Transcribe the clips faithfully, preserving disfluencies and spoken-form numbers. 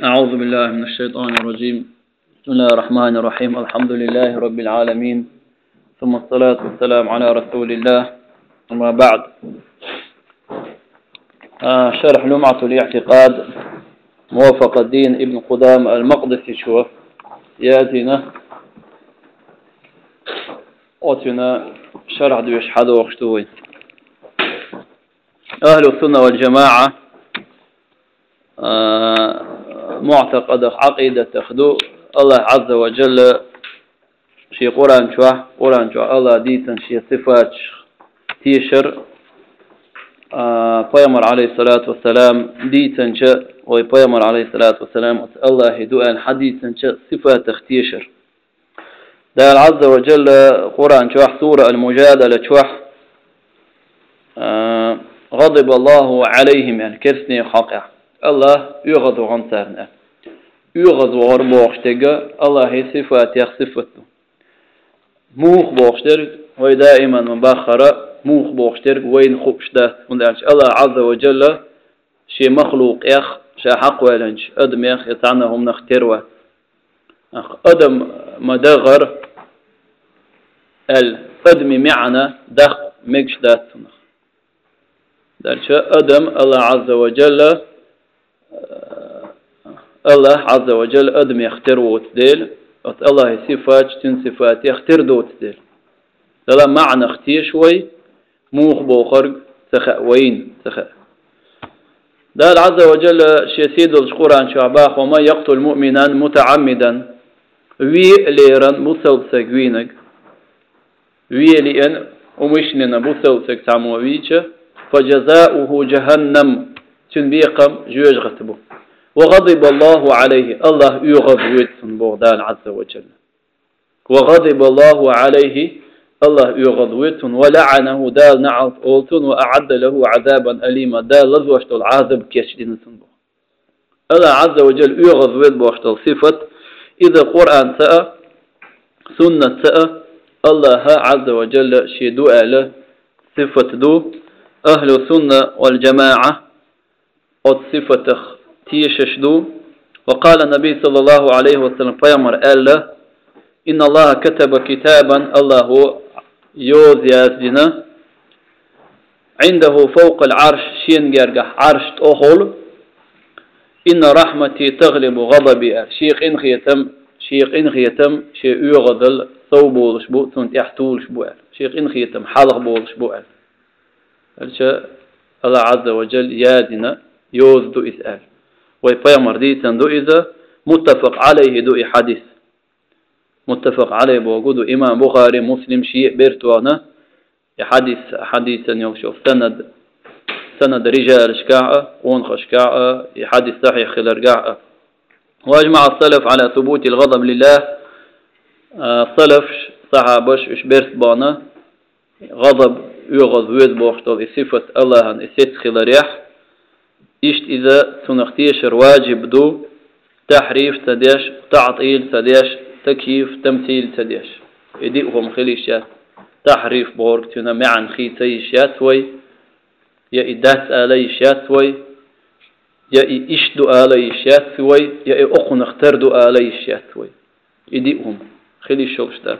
أعوذ بالله من الشيطان الرجيم. بسم الله الرحمن الرحيم. الحمد لله رب العالمين، ثم الصلاة والسلام على رسول الله. أما بعد، آه شرح لمعة الاعتقاد موافق الدين ابن قدام المقدسي شوف ياتينا أوتنا شرح دوش حد وقشتوي. أهل السنة والجماعة آه معتقد عقيدة تخدو الله عز وجل شي قرآن شوح قرآن شوح الله ديتن شي صفات تيشر بيامر آه عليه الصلاة والسلام ديتن شا وبيامر عليه الصلاة والسلام الله هدوء حديثا شا صفات تيشر ده عز وجل قرآن شوح سورة المجادلة شوح آه غضب الله عليهم يعني كرسني حقا الله يغضب عن سارنا يغضب غربوشتجا الله هي صفات يخصفته موخ بوشتر هو دائما من باخرة موخ بوشتر وين خوبش ده الله عز وجل شيء مخلوق يخ شيء حق ولنش أدم يخ يتعنهم نختروه أدم مدغر الأدم معنا دخ مجش داتنا دالش أدم الله عز وجل الله عز وجل أدم يختار وتدل الله صفات تن صفات يختار دوت دل لا معنى اختي شوي موخ بوخرج تخ وين تخ ده عز وجل شيسيد القرآن شعباخ وما يقتل مؤمنا متعمدا وي ليران بوسل سجوينك وي لين ومشننا بوسل سك تعمويش فجزاؤه جهنم تنبيقم جوج غتبو وغضب الله عليه الله يغضب بغدان عز وجل وغضب الله عليه الله يغضب ولعنه دال نعف أولتون وأعد له عذابا أليما دال لزوشت العذاب كيشدين سنبو الله عز وجل يغضب بوشت الصفة إذا قرآن سأ سنة سأ الله عز وجل شدو على صفة دو أهل السنة والجماعة والصفة تيششدو وقال النبي صلى الله عليه وسلم فيمر قال إن الله كتب كتابا الله يوز يازدنا عنده فوق العرش شين جرجح عرش أهل إن رحمتي تغلب غضبي شيخ إن خيتم شيخ إن خيتم شيء يغضل صوبول شبو تنت يحتول شبو شيخ إن خيتم حلق بول شبو الله عز وجل يادنا يوز دو إسأل ويبيامر ديتن دو إذا متفق عليه دو حديث متفق عليه بوجود إمام بخاري مسلم شيء بيرتوانا حديث حديثا يوشوف سند سند رجال شكاء ونخ شكاء حديث صحيح خلرجاء واجمع السلف على ثبوت الغضب لله السلف صحابش إش بيرت بانا غضب يغضب ويد بوشتو صفة الله أن إسيت خلريح إشت إذا سنختيشر واجب دو تحريف تديش تعطيل تديش تكييف تمثيل تديش يديئهم خليشات تحريف بورك تنا معا خيتي شاتوي يا إدات آلي شاتوي يا إشدو آلي شاتوي يا أخن اختردو آلي شاتوي يديئهم خليشوشتات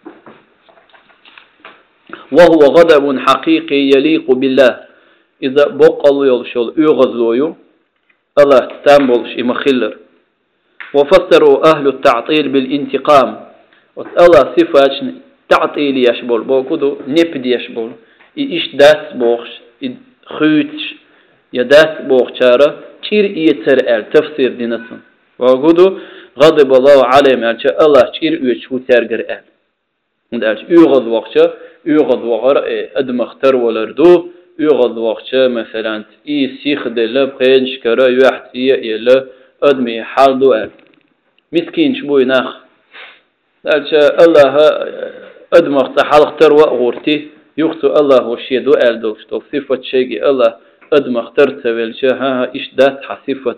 وهو غضب حقيقي يليق بالله إذا بق الله يلشل يغزويو الله تامبولش إمخلر وفسروا أهل التعطيل بالانتقام الله صفات تعطيل يشبول بوكودو نبد يشبول إيش داس بوخش خيتش يداس بوخشارة تير إيتر أل تفسير دينسن وقودو غضب الله عليهم ألش الله تير إيشو ترجر أل مدالش يغض وقشة يغض وقر أدمختر ولردو يغض وقت مثلا إي سيخ دلة بخين شكرا يحتي إلى أدمي حال دوال مسكين شبوي ناخ قالش الله أدمغ تحال اختر وغورتي يختو الله وشي دوال دوشتو صفة شيء الله أدمغ ترتبل شها إيش دات حصفة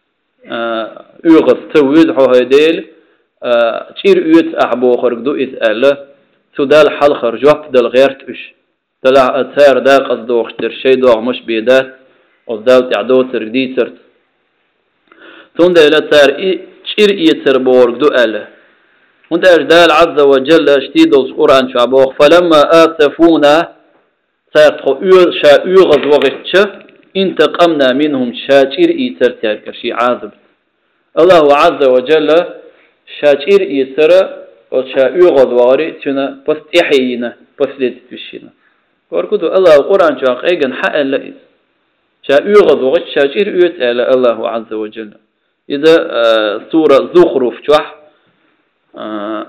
يغض تويد حو هيديل تير يوت أحبو خرق دو إسأله تدال حال خرجوات دل غير تش طلع أثار دا قصده وختر شيء دوغ مش بيدات وزدال تعدو ترقدي ترت ثم لا تار شير يتر بورق دو أله وانت أجدال عز وجل اشتيد القرآن شعبوخ فلما آسفونا سيرتخو شا يغز وغتش انتقمنا منهم شاكير يتر تارك شي عازب الله عز وجل شاكير يتر وشا يغز وغري تنا بس إحيينا بس ليت بشينا وركضو الله القرآن شاق ايغن حق اللئيس شا يغز وغتش شاكير يتر الله عز وجل إذا آه سورة زخرف شوح آه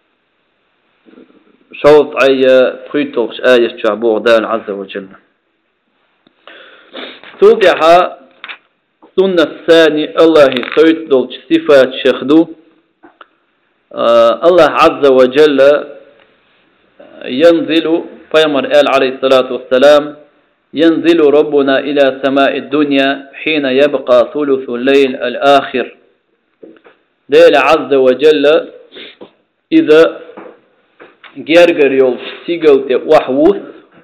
شوط آية تخيطوش آية شعبوغ دال عز وجل توقعها سنة الثاني الله سويت دولش صفات شخدو آه الله عز وجل ينزل فيمر آل عليه الصلاة والسلام ينزل ربنا إلى سماء الدنيا حين يبقى ثلث الليل الآخر ديل عز وجل إذا جرجر يول سيجلت وحوث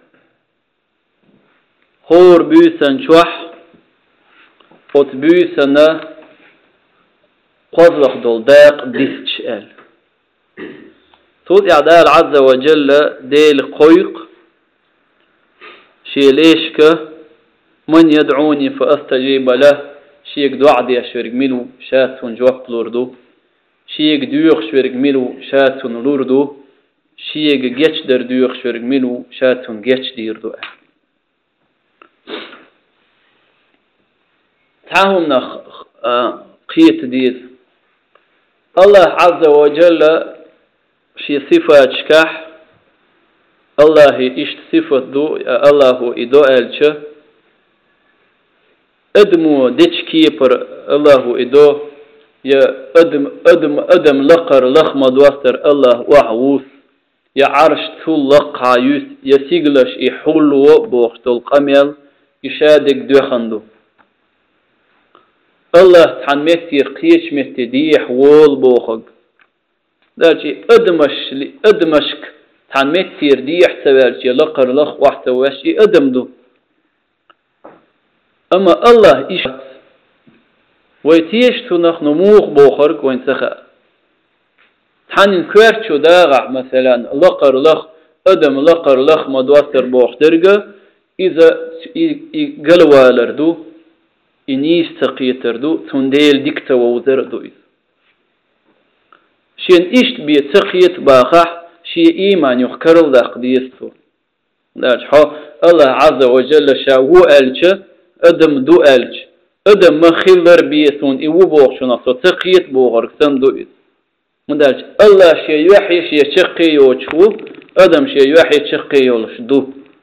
هور بيسن شوح فوت بيسن قذلق دول داق ديسش آل صوت إعدال عز وجل ديل قيق شي ليشك من يدعوني فأستجيب له شيك دعاء دي أشورك ملو شاتون جواب لوردو شيك ديوخ شورك ملو شاتون لوردو شيك جيتش در ديوخ شورك ملو شاتون جيتش ديردو تعهم نخ قيت ديز الله عز وجل شي صفات شكاح الله إشت صفة دو الله إدو ألش أدمو ديش كيبر الله إدو يا أدم أدم أدم لقر لخم دوستر الله وحوث يا عرش تول لقع يس يا سيغلش يحولو بوختل قميل يشادك دوخندو الله تحنمتي قيش متي ديح وول بوخق دارجي أدمش أدمشك تحنمتي ديح سوالجي لقر لخ واحتواشي أدمدو أما الله إيش ويتيش تنخ نموخ بوخرك وين سخاء تحنين كوارتشو داغع مثلا لقر لخ أدم لقر لخ مدوستر بوخ درجة إذا قلوالردو إنيس تقيتردو تنديل ديكتا ووزردو إذا شين إشت بي تقيت باخح شي إيمان يخكرل دا قديستو دارج حو الله عز وجل شاو ألش أدم دو ألش أدم ما خلر بيثون إيو بوغ شنصو تقيت بوغرك سندو إذ مدارج الله شي يوحي شي شقي يوشو أدم شي يوحي شقي يولشدو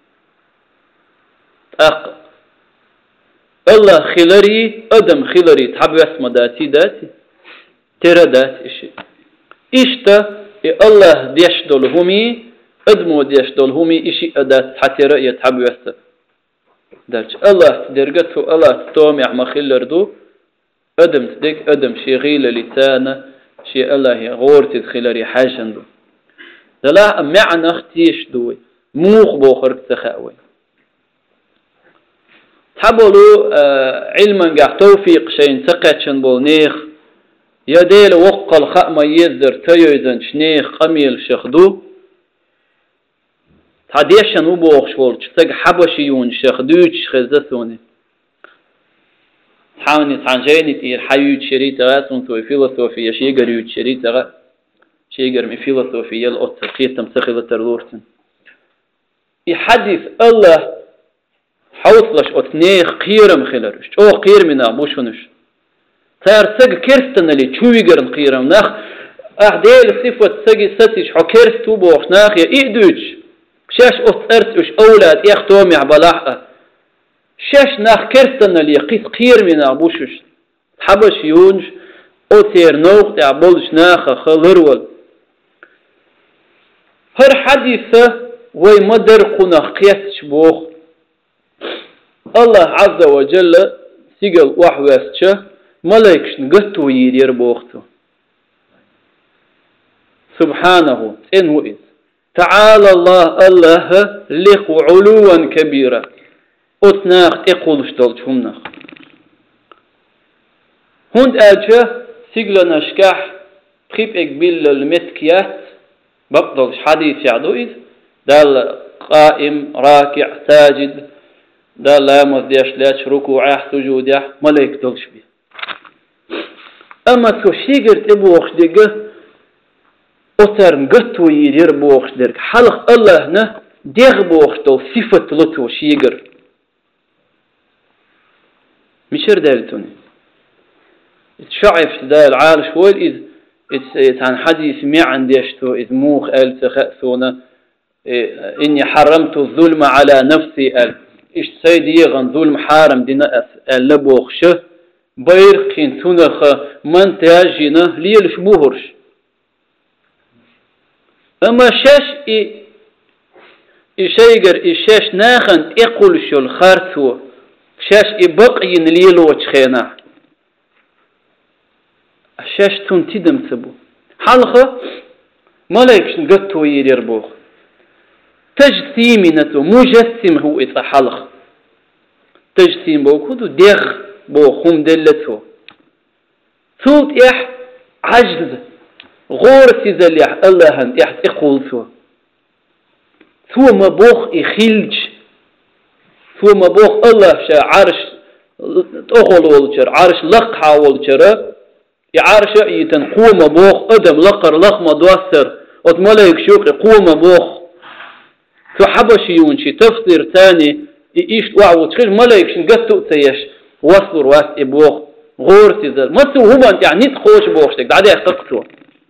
أق الله خلري أدم خلري تحب اسم داتي داتي ترى دات إشي إشتا الله ديشدل همي أدمو ديشدل همي إشي أدات حتى رأي تحب اسم دارج الله درجته الله تومع ما خلردو أدم تدك أدم شي غيل لسانه شي الله غورت خلري حاجندو دلا معنى اختيش دوي موخ بوخرك تخاوي تحبولو آه علما قاع توفيق شين تقاتشن بول نيخ يديل وقل خأما يزر تيوزن شنيخ قميل شخدو تعديشن وبوخ شوال تتق حبشيون شخدوش خزدسوني حاوني تعنجيني تير حيوت شريطة غاسون توي فيلسوفية شيقر يوت شريطة غا شيقر من فيلسوفية الأطر قيتم سخيلة ترورتن يحدث الله حوصلش أتنيخ قيرم خلرش أو قير منا بوشونش تار سج كرستن اللي شويقرن قيرم ناخ أحديل صفة سج ستيش حو كرستو بوخ ناخ يا إيدوش شاش أتأرتش أولاد يختومي عبلاحة شاش ناخ كرستن اللي قيس قير منا بوشش حبش يونش أو تير نوخ يعبولش ناخ خلرول هر حديثة ويمدر قناخ قيسش بوخ الله عز وجل سيقل وحواسته ملايكش نقطو يدير بوقته سبحانه إنه إذ تعالى الله الله لق علوا كبيرا أتناخ إقولش دلتهم ناخ هند أجا سيجلنا شكاح خيب إقبل المتكيات بقدر حديث يعدوئذ دال قائم راكع ساجد دال لا مذيش لاش ركوعه سجوده ملايك دلش بيه أما تو شيجر تبوخش ديجه أترن قطو يدير بوخش ديرك حلق الله نه ديغ بوخش تو صفة لطو شيجر مشر دالتوني شعف دال عالش وول إذ إذ عن حديث مع عنديشتو إذ موخ أل تخأسونا إني حرمت الظلم على نفسي أل إيش سيدي غن ظلم حارم دينا أل لبوخشه بيرقين تنخ من تاجينا ليلش بوهرش أما شاش إي إشيجر إشاش ناخن إقول شو الخارثو شاش إبقين ليلو وشخينا شاش تنتدم تبو حلقة ملايكش نقطو يدير بوخ تجسيمنتو مجسم هو إذا حلقة تجسيم بوخ هدو ديغ بوخم دلتو ثوت إح عجز غور سيزل إح اللهن إح إقولتو ثو مبوخ إخيلج ثو مبوخ الله شا عرش تأخل والجر عرش لقحا والجر يعرش يتن قوم بوخ أدم لقر لخم دوسر وتملك شوق قوم بوخ ثو حبشي يونشي تفسير ثاني إيش وعو تخيل ملايك شنقتو تيش وصلوا رواس إبوخ غور سيزل ما سو هما أنت يعني تخوش بوخشتك بعدها تقتوا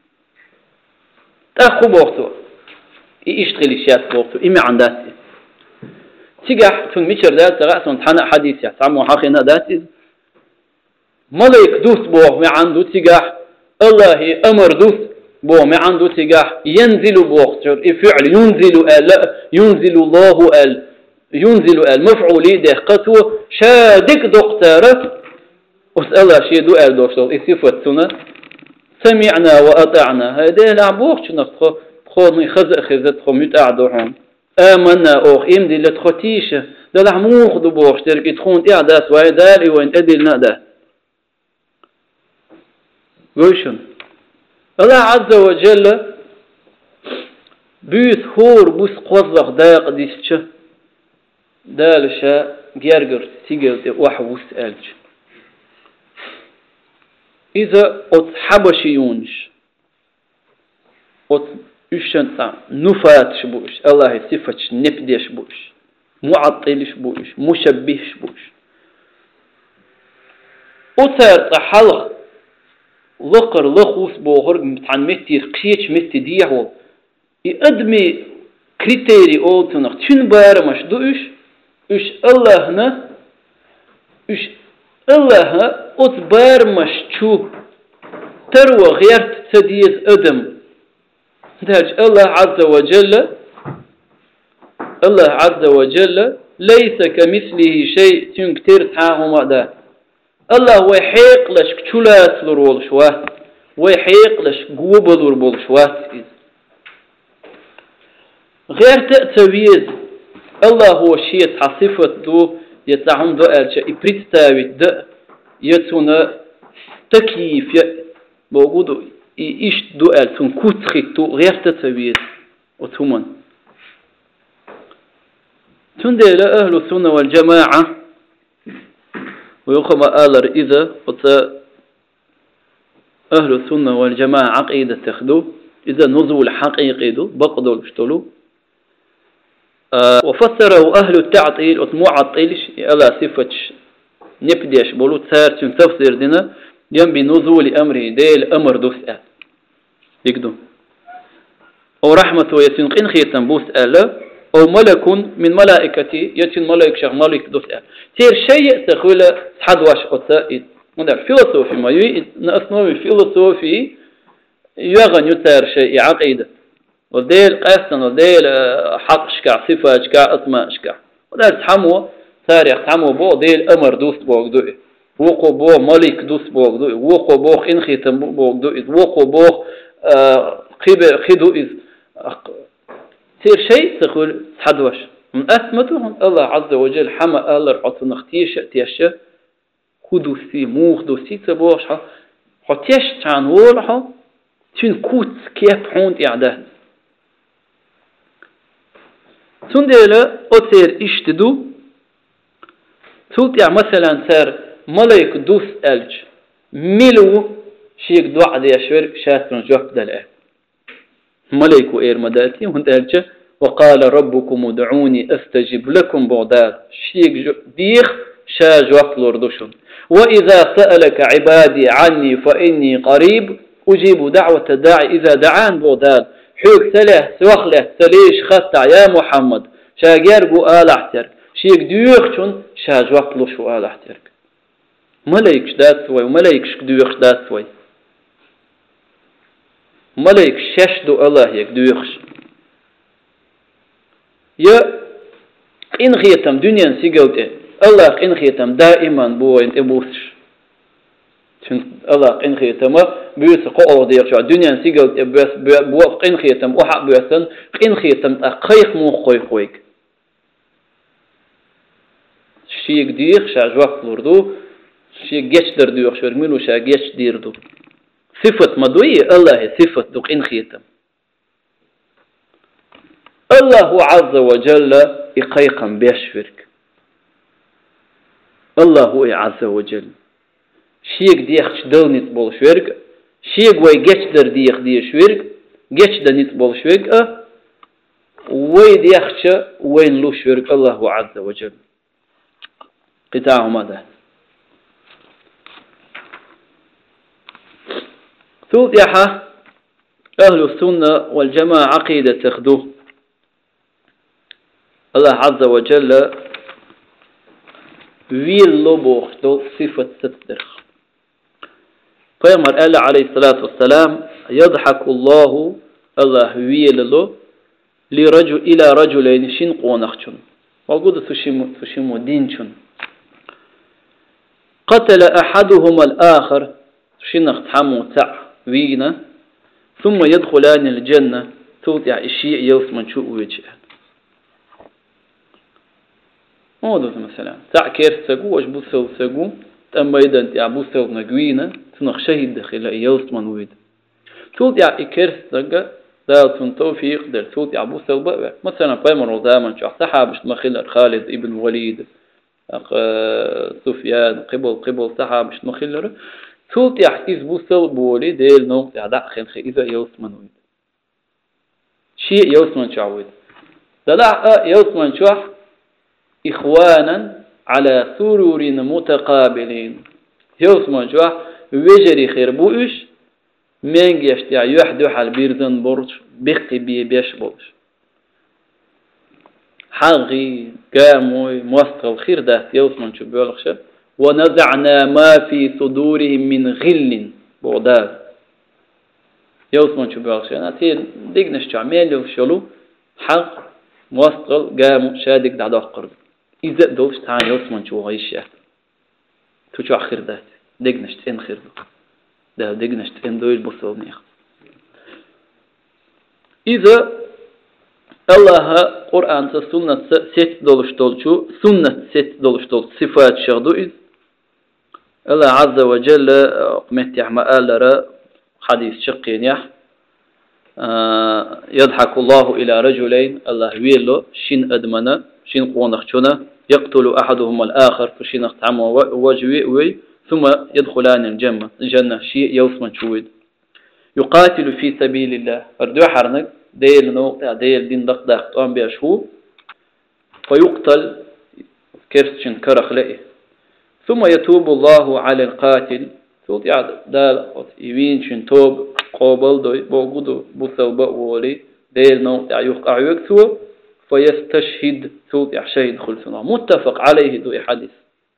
تأخو بوخشتوا إيش تغلي شيات بوخشتوا إمي عن داتي تيجح تون ميشر دات تغاس ونتحنى حديثي تعمو حاخينا داتي ملايك دوس بوخ ما عنده تيجح الله أمر دوس بوخ ما عنده تيجح ينزل بوخشتر إفعل ينزل آل ينزل الله آل ينزل المفعولي دقته شادك دكتورة وسأل شيء دؤال دوشتو إصفتنا سمعنا وأطعنا هذا لعبوخ شنو خذني خزق خزت خميت أعدهم آمنا أخ إم دي لتختيشة ده لعموخ دبوخ ترك تخون إعداس وعدالي وإن أدلنا ده ويشن الله عز وجل بيث هور بوس قوضق داق ديسشه دالشا جرجر سيجلت وحوس ألج إذا أت حبشي يونش أت إشنتا نفاتش بوش الله صفتش نبديش بوش معطلش بوش مشبهش بوش أتر تحلق لقر لخوس بوغر عن متي قيش متي ديهو يقدمي كريتيري أولتنق تشن بارمش دوش إيش الله نا إيش الله أتبار مشتو تروى غير تديز أدم داج الله عز وجل الله عز وجل ليس كمثله شيء تنكتر تعاهم ده الله ويحيق لش كتولات لرول شوات ويحيق لش قوبل لرول شوات غير تأتويز الله هو شيء تصفت دو يتعهم دو أرجع إبريتاوي دو يتونا تكييف بوجودو إيش دو أرتون كوتخيتو غير تتويز وتومن تندل أهل السنة والجماعة ويقوم آلر إذا أهل السنة والجماعة عقيدة تخدو إذا نزول حقيقي دو بقدو الاشتلو أه وفسره أهل التعطيل وتمعطيلش على صفة نبديش بولو تسار تفسير دينا ينبي نزول أمره ديل أمر دوسأل يقدم أو رحمة يتنقين خيطا بوسأل أو ملك من ملائكتي يتن ملائك شغ ملك دوسأل تير شيء تخول حدواش أتائد مدر فيلسوفي ما يوي نأسنوي فيلسوفي يغن يتار شيء عقيدة وديل قاسن وديل حق شكع صفة شكع أطماء شكع وديل تحمو تاريخ تحمو بو ديل أمر دوس بوغ دوئي وقو بو ملك دوس بوغ دوئي وقو بوغ إنخيتم بوغ دوئي وقو بوغ خدو إذ تير شيء تقول حدوش من أثمتهم الله عز وجل حما الله رعطو نختيش تيشه خدوسي موخ دوسي تبوشها حتيش تان ولها تون كوت كيف حونت إعداد تندل أثر إشتدو تلت يعني مثلا صار ملاك دوس ألج ملو شيك دعاء دي أشوار شاتن جواب دلأ ملاك إير مداتي وهند ألج وقال ربكم ادعوني أستجب لكم بعدال شيك ديخ شا جواب لوردوشن وإذا سألك عبادي عني فإني قريب أجيب دعوة الداعي إذا دعان بعدال حوك سله سوخله سليش خطع يا محمد شاجر جو آل احترك شيك ديوخشون شاج وقت لو شو آل احترك ملايكش دات سوي وملايكش ديوخش دات سوي ملايك شش دو الله يك ديوخش يا إن خيتم دنيا سيجوته الله إن خيتم دائما بو انت بوسش الله إن خيتم بيوس قوة ديرش الدنيا سيجوت بس بوقت إن خيتم وحق بيوسن إن خيتم أقيق مو خوي خويك شيء دير شاج وقت لردو شيء جيش در دير شرميلو شاج جيش دير دو صفة مدوية الله صفة دوك إن خيتم الله عز وجل إقيقا بيشفرك الله عز وجل شيء ديخ دل نتبول شورك شيء وي جيش در ديخ دير شورك جيش در نتبول شورك أه وي ديخش وين لو شورك الله عز وجل قطاع ماذا ثوث يحا أهل السنة والجماعة عقيدة تخدوه الله عز وجل ويل لبوخ دو صفة ستر قيمر قال عليه الصلاة والسلام يضحك الله الله ويل له لرجل إلى رجلين شين قونخشن وقود سشيمو سشيمو دينشن قتل أحدهما الآخر شنخ تحمو تع وينا ثم يدخلان الجنة توتع الشيء يوسمن شو وجه موضوع مثلا تع كير سجو وش بوسو سجو تأم أيضا تع بوسو نجوينا تنخ شهيد داخل يوسمن ويد توتع كير سجا ذات توفيق در توتع بوسو بقى مثلا قيمر وزامن شو صحابش مخيل خالد ابن وليد سفيان قبل قبل صحاب مش مخلر ثلث يحكيز بوصل بولي ديل نوق يعدع خنخي إذا يوسمن ويد شيء يوسمن شعويد دلع يوسمن شوح إخوانا على سرور متقابلين يوسمن شوح ويجري خير بوش من يشتع يحدو حال بيرزن برج بقي بي بيش برج حغي قاموي موسط الخير ده يوسمن شو بيولخش ونزعنا ما في صدورهم من غل بغداد يوسمن شو بيولخش أنا تين ديجنش تعمل وشلو حق موسط قامو شادك ده دقر إذا دوش تعال يوسمن شو غيشه تشو آخر ده ديجنش تين خير ده ديجنش تين دويل بصونيخ إذا الله قرآن سنة ست دولش دولشو سنة ست دولش دول صفات شغدو إذ الله عز وجل قمت يحمى آلرا حديث شقين يح آه يضحك الله إلى رجلين الله ويلو شين أدمنا شين قونخشنا يقتل أحدهما الآخر فشين اختعموا وجوي وي ثم يدخلان الجنة الجنة شيء يوسمن شويد يقاتل في سبيل الله فردو حرنك ديل نوقع ديل دين دق دق طعم بيشهو فيقتل كرسشن كرخ لئه ثم يتوب الله على القاتل ثم يعد دال يوين شن توب قابل دوي بوجودو بوسو بقولي ديل نوقع يوقع يكسو فيستشهد ثم يحشهد خلصنا متفق عليه ذو حديث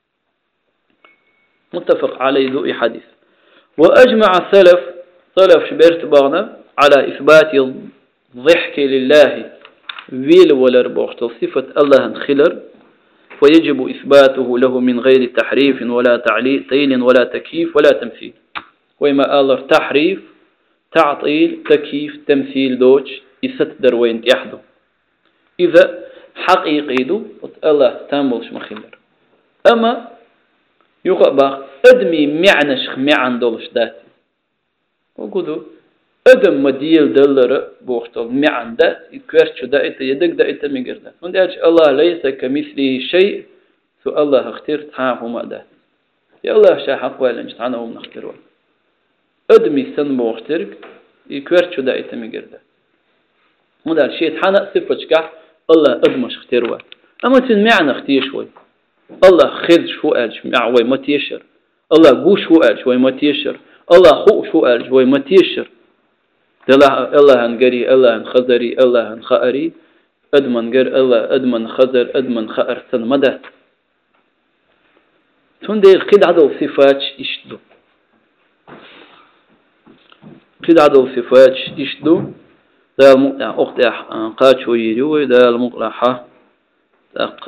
متفق عليه ذو حديث وأجمع السلف سلف شبرت بغنا على إثبات ضحك لله ويل ولا ربوخت صفة الله خلر ويجب إثباته له من غير تحريف ولا تعطيل ولا تكييف ولا تمثيل وما الله تحريف تعطيل تكييف تمثيل دوج يستدر وين يحدو إذا حقيقي دو الله تاملش مخلر أما يقبع أدمي معنش معن دولش داتي وقدو أدم مديل دلر بوختل معن دات يكرشو دائت يدك دائت مقرد من داج الله ليس كمثله شيء سو الله اختير تحاهم دات يا الله شاحق ولا نجتعنهم نختروا أدمي سن بوخترك يكرشو دائت مقرد من داج شيء تحانا صفة الله أدمش اختروا أما تن معنى اختير شوي الله خذ شو قال معوي ما تيشر الله جو شو قال شوي ما تيشر الله خو شو قال شوي ما تيشر الله الله هنجري الله هنخزري الله هنخاري أدمن جر الله أدمن خزر أدمن خار سن مدت تندي قد عدو صفات يشدو قد عدو صفات يشدو ده المقطع أخت قاتشو يروي ده المقطع تق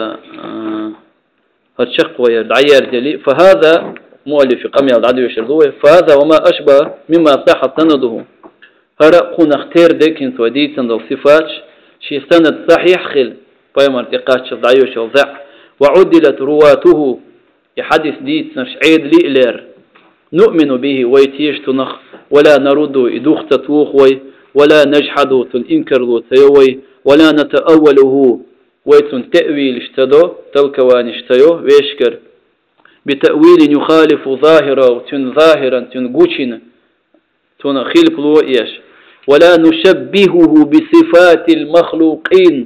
هالشق ويدعير جلي فهذا مؤلف قمي العدو يشردوه فهذا وما أشبه مما صح سنده هرقون اختير ديكين سوديت عند الصفات شي سند صحيح خل بيما ارتقاش الضعيو شوزع وعدلت رواته يحدث ديت نشعيد لئلير نؤمن به ويتيش تنخ ولا نرد إدوخ تتوخ وي ولا نجحد تنكر تيوي ولا نتأوله ويتن تأويل اشتدو تلكوان اشتيو ويشكر بتأويل يخالف ظاهرا تن ظاهرا تن قوشن تن خلق الوئيش ولا نشبهه بصفات المخلوقين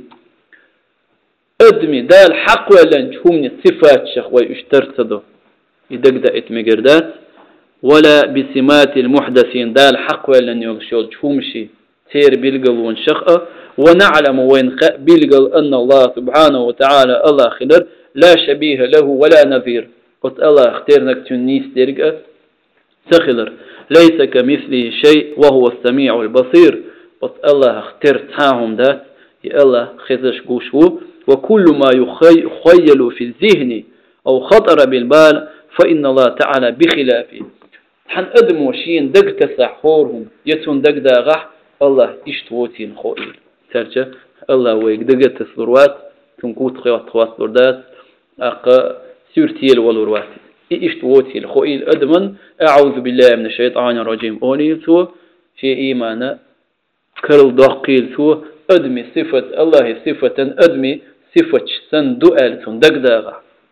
أدمي دا الحق ولا نشومني صفات شخوي اشترتدو يدقدأت مقردات ولا بسمات المحدثين دا الحق ولا نيوغشول شومشي تير بيلقل ونشخأ ونعلم وين بيلقل أن الله سبحانه وتعالى الله خلر لا شبيه له ولا نظير قلت الله اختيرنك تنيس درقة سخلر ليس كمثله شيء وهو السميع البصير قلت الله اخترتهم ذات يا الله خزش قوشو وكل ما يخيل في الذهن أو خطر بالبال فإن الله تعالى بخلافه حن أدم وشين دق تسحورهم يتون دق داغح الله اشتوتين خوئل ترجع الله ويك دق تسلروات تنقوت خوات خوات لردات أقا سورتيل والروات اشتوتين خوئل أدمن أعوذ بالله من الشيطان الرجيم أولي سو في إيمانا كرل دقيل سو أدمي صفة الله صفة أدمي صفة سندؤل دق داغح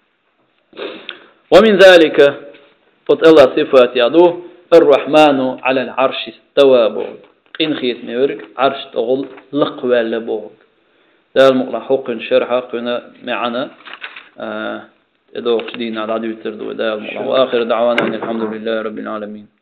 ومن ذلك قلت الله صفات يعدوه الرحمن على العرش استوى بوغ إن خيت ميورك عرش تغل لقوى لبوغ ده المقرأ حق شرحة قنا معنا إذا آه وقت دينا على عدو التردو ده المقرأ وآخر دعوانا أن الحمد لله رب العالمين.